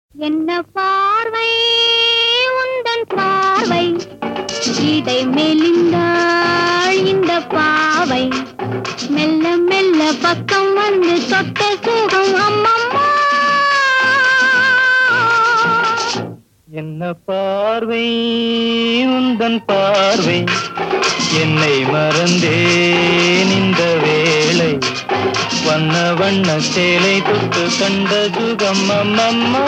என்ன பார்வை உந்தன் பார்வை இடை மெலிந்தாள் இந்த பாவை மெல்ல மெல்ல பக்கம் வந்து தொட்ட சுகம் அம்மம்மா. என்ன பார்வை உந்தன் பார்வை என்னை மறந்தேன் இந்த வேளை வண்ண வண்ண சேலை தொட்டு கண்ட சுகம் அம்மம்மா.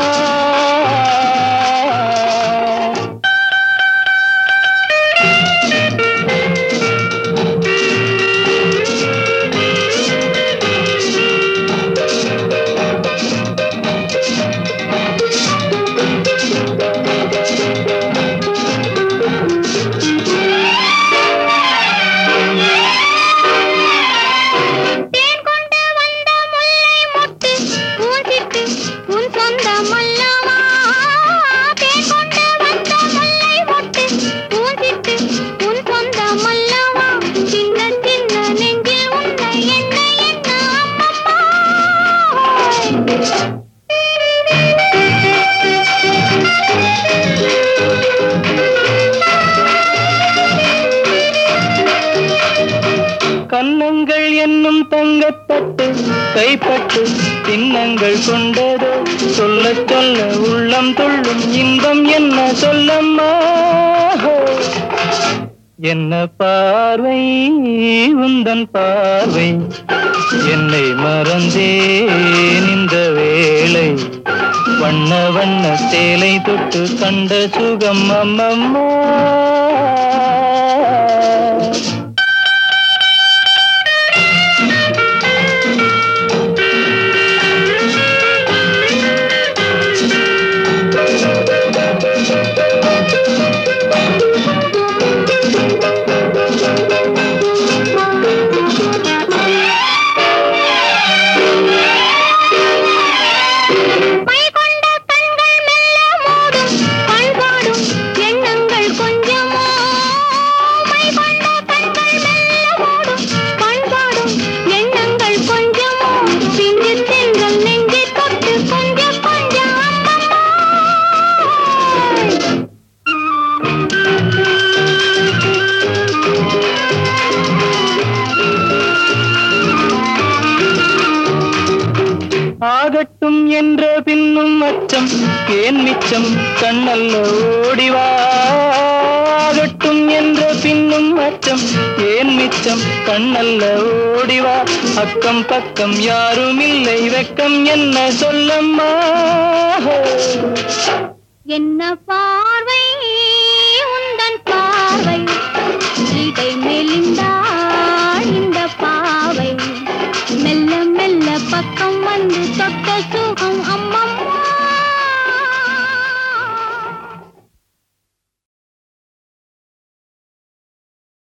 கன்னங்கள் என்னும் தங்கத்தட்டு கைப்பட்டு சின்னங்கள் கொண்டதோ சொல்ல சொல்ல உள்ளம் துள்ளும் இன்பம் என்ன சொல்லம்மா. என்ன பார்வை உந்தன் பார்வை என்னை மறந்தேன் இந்த வேளை வண்ண வண்ண சேலை தொட்டு கண்ட சுகம் அம்மம்மா. ஆகட்டும் என்ற பின்னும் அச்சம் ஏன் மிச்சம் கண்ணல்ல ஓடிவா. ஆகட்டும் என்ற பின்னும் அச்சம் ஏன் மிச்சம் கண்ணல்ல ஓடிவா. அக்கம் பக்கம் யாரும் இல்லை வெக்கம் என்ன சொல்லம்மா. என்ன பார்வை உந்தன் பார்வை இடை மெலிந்தாள் இந்த பாவை மெல்ல மெல்ல பக்கம் வந்து தொட்ட சுகம்